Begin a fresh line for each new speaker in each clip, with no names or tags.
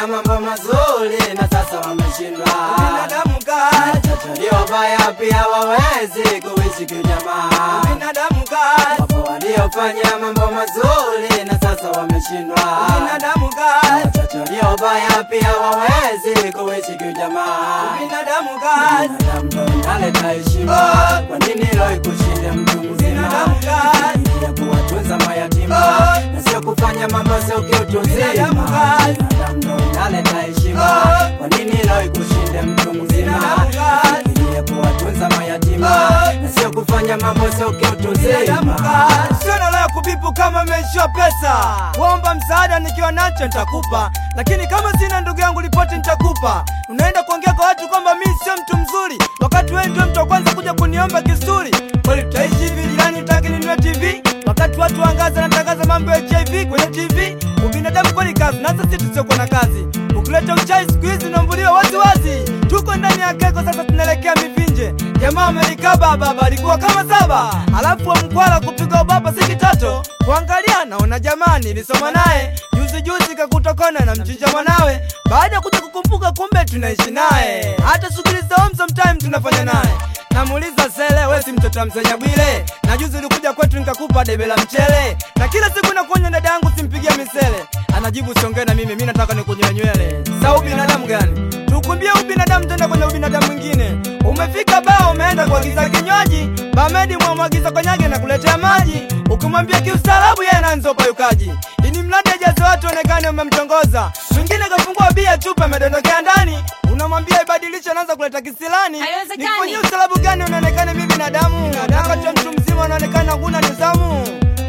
waliofanya mambo mazuri na sasa wameshindwa.
Binadamu kazi,
waliobaya pia wawezi kuishi kijamaa.
binadamu kazi,
Wapo waliofanya mambo mazuri na sasa wameshindwa.
binadamu kazi,
waliobaya pia wawezi kuishi kijamaa.
binadamu kazi,
Binadamu ndo inaleta heshima. Kwa nini leo ikushinde mtu mzima?
binadamu kazi,
Ya kuwatunza mayatima na sio kufanya mambo sio kiutu uzima.
binadamu kazi,
Binadamu ndo inaleta heshima. Kwa nini leo ikushinde mtu mzima?
binadamu kazi,
Ya kuwatunza mayatima na sio kufanya mambo sio kiutu
binadamu
uzima.
kazi. Sio leo kubipu kama umeishiwa pesa. Kuomba msaada nikiwa nacho nitakupa, lakini kama sina ndugu yangu ripoti nitakupa. Unaenda kuongea kwa watu kwamba mimi sio mtu mzuri, wakati wewe ndio mtu wa kwanza kuja kuniomba kisuri. Kweli tutaishi hivi jirani utaki ninunue TV, wakati watu wangaza natangaza mambo ya HIV kwenye TV. Ubinadamu kweli kazi, na sisi tusiokuwa na kazi. Ukileta uchai siku hizi unaambuliwa wazi wazi. Tuko ndani ya keko sasa tunaelekea mivinje. Jamaa Amerika baba alikuwa kama saba, alafu wa mkwala kupiga ubaba si kitato. Kuangalia naona jamani nilisoma naye juzi kakutokona na mchinja mwanawe. Baada kuja kukumbuka kumbe tunaishi naye, hata shughuli za home sometime tunafanya naye. Namuuliza sele wewe si mtoto wa Msenya Bwile, na juzi ulikuja kwetu nikakupa debe la mchele, na kila siku nakuonya dada yangu simpigie misele. Anajibu siongee na mimi nataka nikunyoe nywele. Sasa ubinadamu gani? Tukumbie ubinadamu tenda kwenye ubinadamu mwingine. Umefika bao umeenda kuagiza kinywaji, Bamedi mwamwagiza konyage na kuletea maji. Ukimwambia kiustaarabu yeye anaanza upayukaji. Ini mradi ajaze watu onekane umemtongoza. Mwingine kafungua bia chupa amedondokea ndani. Unamwambia ibadilishe anaanza kuleta kisilani. Nifanyie ustaarabu gani unaonekana mimi binadamu? Wakati mtu mzima unaonekana huna nidhamu.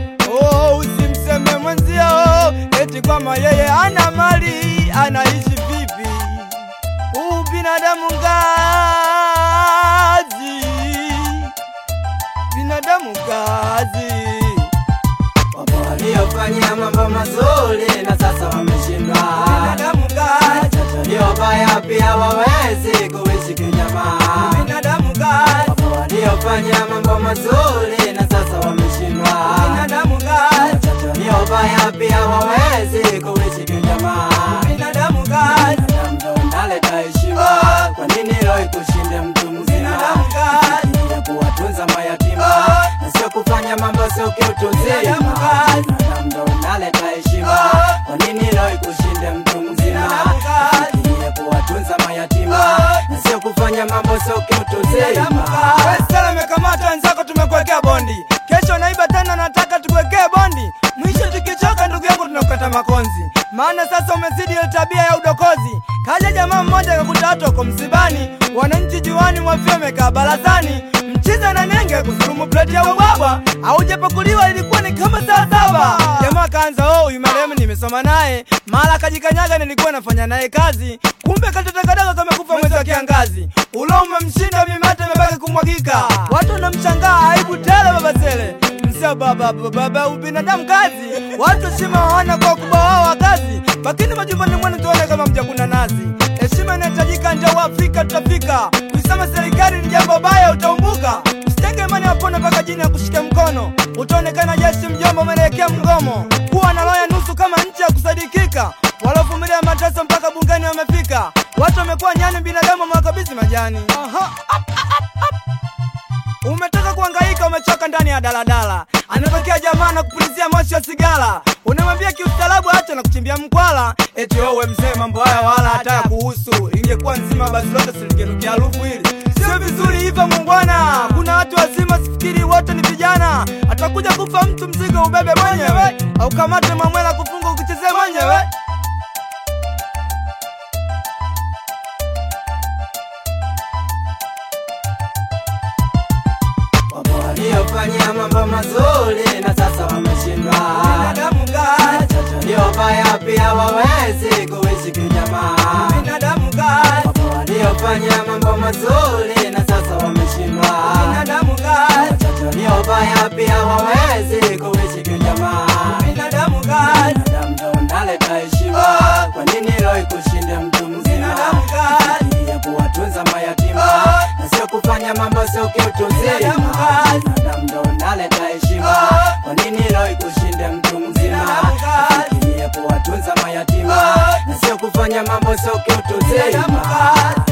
Oh, usimseme mwenzio eti kama yeye ana mali anaishi vipi. Binadamu kazi, binadamu kazi.
Wapo waliofanya mambo mazuri na sasa wameshindwa.
Binadamu kazi,
waliobaya pia wawezi kuishi kijamaa.
binadamu kazi,
Wapo waliofanya mambo mazuri na sasa wameshindwa.
binadamu kazi,
waliobaya pia wawezi kuishi kijamaa.
binadamu kazi,
Binadamu ndo unaleta heshima. Kwa nini leo ikushinde mtu mzima?
binadamu kazi,
Ya kuwatunza mayatima na sio kufanya mambo sio kiutu uzima.
binadamu kazi,
Binadamu ndo unaleta heshima. Kwa nini leo ikushinde mtu mzima?
binadamu kazi,
Ya kuwatunza mayatima na sio kufanya mambo sio kiutu
binadamu
uzima.
kazi. Wewe sasa umekamata wenzako tumekuwekea bondi, kesho naiba tena nataka tukuwekee bondi. Mwisho tukichoka ndugu yangu tunakukata makonzi, maana sasa umezidi ile tabia ya udokozi. Kaja jamaa mmoja akakuta watu wako msibani, wananchi juani mwafia wamekaa barazani. Mchiza na nenge kusurumu pleti ya ubaba, haujapakuliwa ilikuwa ni kama saa 7. Jamaa kaanza huyu marehemu nimesoma naye, mara kajikanyaga nilikuwa nafanya naye kazi. Kumbe katotakadaga kamekufa mwezi wa kiangazi. Ulo umemshinda mimate imebaki kumwagika. Watu wanamshangaa aibu tele baba Sele. Msio baba ubinadamu kazi. Watu heshima hawana kwa kubwa wao wa kazi. Lakini majumbani mwenu tuone kama mjakuna nazi. Heshima inahitajika ndio Afrika tutafika. Kusema serikali ni jambo baya utaumbuka. Usitenge imani wapone mpaka jini ya kushika mkono. Utaonekana jeshi mjomba umeelekea mgomo. Kuwa na roho ya nusu kama nchi ya kusadikika. Walovumilia mateso mpaka bungeni wamefika. Watu wamekuwa nyani binadamu wamewakabidhi majani. Umetoka kuhangaika umechoka ndani ya daladala. Anatokea jamaa na kupulizia moshi wa sigara. Unamwambia kiustaarabu acha na kuchimbia mkwala. Eti wewe mzee mambo haya wala hata ya kuhusu. Ingekuwa nzima basi lote silingenukia harufu hili. Sio vizuri hivyo muungwana. Kuna watu wazima sifikiri wote ni vijana. Atakuja kufa mtu mzigo ubebe mwenyewe, au kamate mamwela kufunga ukichezea mwenyewe.
Waliofanya mambo mazuri na sasa wameshindwa.
Binadamu kazi,
waliobaya pia wawezi kuishi kijamaa.
binadamu kazi,
waliofanya mambo mazuri na sasa wameshindwa.
binadamu kazi,
waliobaya pia wawezi kuishi kijamaa.
binadamu kazi,
Binadamu ndo unaleta heshima. Kwa nini leo ikushinde mtu mzima?
binadamu kazi,
Ya kuwatunza mayatima na sio kufanya mambo sio kiutu uzima. Binadamu ndo unaleta heshima. Kwa nini leo ikushinde mtu mzima? Ya kuwatunza mayatima na sio kufanya kufanya mambo sio kitu zima.